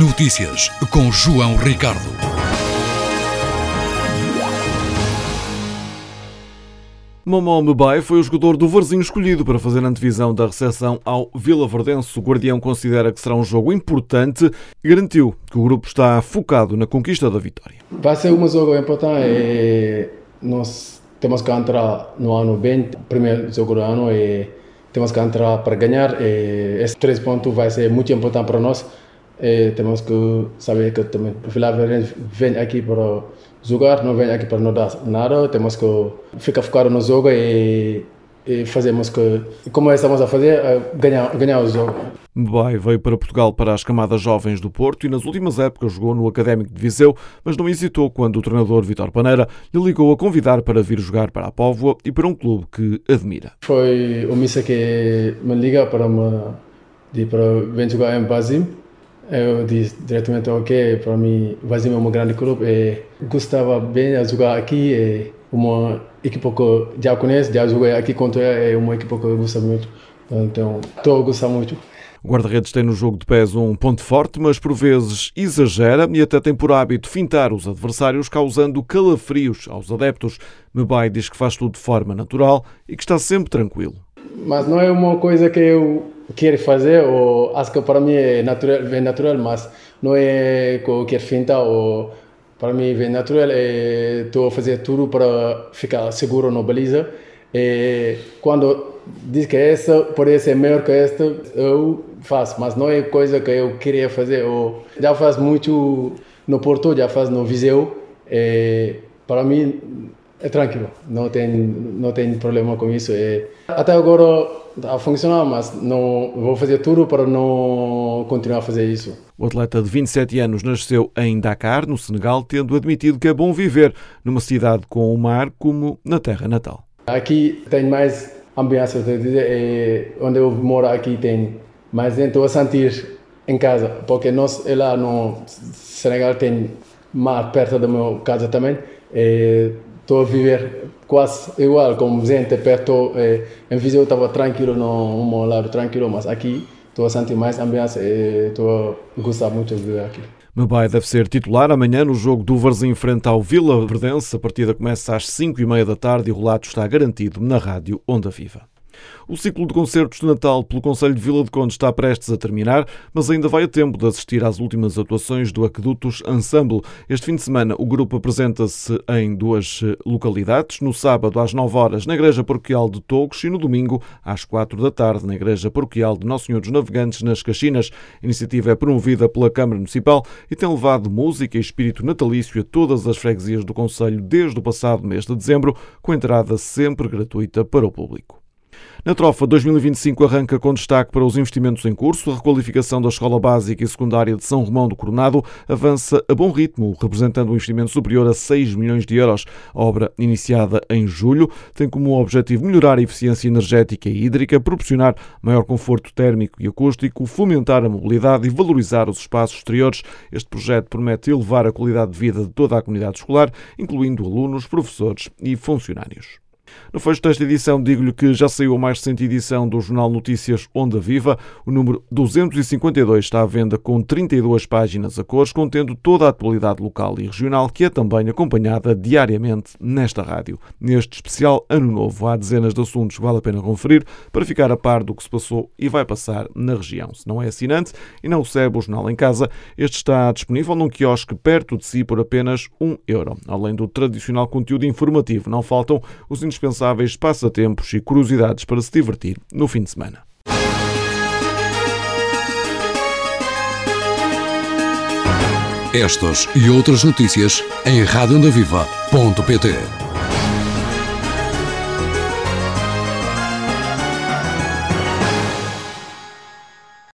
Notícias com João Ricardo. Momó Mbaye foi o jogador do Varzim escolhido para fazer a antevisão da recepção ao Vilaverdense. O Guardião considera que será um jogo importante e garantiu que o grupo está focado na conquista da vitória. Vai ser um jogo importante e nós temos que entrar no ano bem, primeiro jogo do ano, e temos que entrar para ganhar. E esses 3 pontos vai ser muito importante para nós. E temos que saber que também o Vilaverdense vem aqui para jogar, não vem aqui para não dar nada. Temos que ficar focado no jogo e fazemos que, como estamos a fazer, ganhar o jogo. Mbaye veio para Portugal para as camadas jovens do Porto e nas últimas épocas jogou no Académico de Viseu, mas não hesitou quando o treinador Vítor Paneira lhe ligou a convidar para vir jogar para a Póvoa e para um clube que admira. Foi o Missa que me liga para vir jogar em Varzim. Eu disse diretamente, ok, para mim Varzim é um grande clube e gostava bem de jogar aqui. É uma equipe que já conheço, já joguei aqui contra ela, é uma equipe que eu gosto muito. Então, estou a gostar muito. O guarda-redes tem no jogo de pés um ponto forte, mas por vezes exagera e até tem por hábito fintar os adversários, causando calafrios aos adeptos. Mbaye diz que faz tudo de forma natural e que está sempre tranquilo. Mas não é uma coisa que eu quero fazer, ou acho que para mim é natural, mas não é que eu quero fintar, ou para mim é natural. Estou a fazer tudo para ficar seguro na baliza. E quando diz que essa pode ser melhor que esta, eu faço, mas não é coisa que eu queria fazer. Eu já faço muito no Porto, já faço no Viseu. E para mim é tranquilo, não tem problema com isso. Até agora está a funcionar, mas não vou fazer tudo para não continuar a fazer isso. O atleta de 27 anos nasceu em Dakar, no Senegal, tendo admitido que é bom viver numa cidade com o mar como na terra natal. Aqui tem mais ambiência, onde eu moro aqui tem mais gente, estou a sentir em casa, porque nós lá no Senegal tem mar perto da minha casa também. Estou a viver quase igual, como gente perto. Em Viseu estava tranquilo, no meu lado tranquilo, mas aqui estou a sentir mais ambiência e estou a gostar muito de viver aqui. Mbaye deve ser titular amanhã no jogo do Varzim frente ao Vilaverdense. A partida começa às 5h30 da tarde e o relato está garantido na rádio Onda Viva. O ciclo de concertos de Natal pelo Concelho de Vila de Conde está prestes a terminar, mas ainda vai a tempo de assistir às últimas atuações do Aquedutos Ensemble. Este fim de semana o grupo apresenta-se em 2 localidades, no sábado às 9h na Igreja Paroquial de Togos e no domingo às 4 da tarde na Igreja Paroquial de Nosso Senhor dos Navegantes, nas Caxinas. A iniciativa é promovida pela Câmara Municipal e tem levado música e espírito natalício a todas as freguesias do Concelho desde o passado mês de dezembro, com entrada sempre gratuita para o público. Na Trofa 2025 arranca com destaque para os investimentos em curso. A requalificação da Escola Básica e Secundária de São Romão do Coronado avança a bom ritmo, representando um investimento superior a 6 milhões de euros. A obra, iniciada em julho, tem como objetivo melhorar a eficiência energética e hídrica, proporcionar maior conforto térmico e acústico, fomentar a mobilidade e valorizar os espaços exteriores. Este projeto promete elevar a qualidade de vida de toda a comunidade escolar, incluindo alunos, professores e funcionários. No fecho desta edição, digo-lhe que já saiu a mais recente edição do Jornal Notícias Onda Viva. O número 252 está à venda com 32 páginas a cores, contendo toda a atualidade local e regional, que é também acompanhada diariamente nesta rádio. Neste especial Ano Novo, há dezenas de assuntos que vale a pena conferir para ficar a par do que se passou e vai passar na região. Se não é assinante e não recebe o jornal em casa, este está disponível num quiosque perto de si por apenas €1. Além do tradicional conteúdo informativo, não faltam os indispensáveis passatempos e curiosidades para se divertir no fim de semana. Estas e outras notícias em radioondaviva.pt.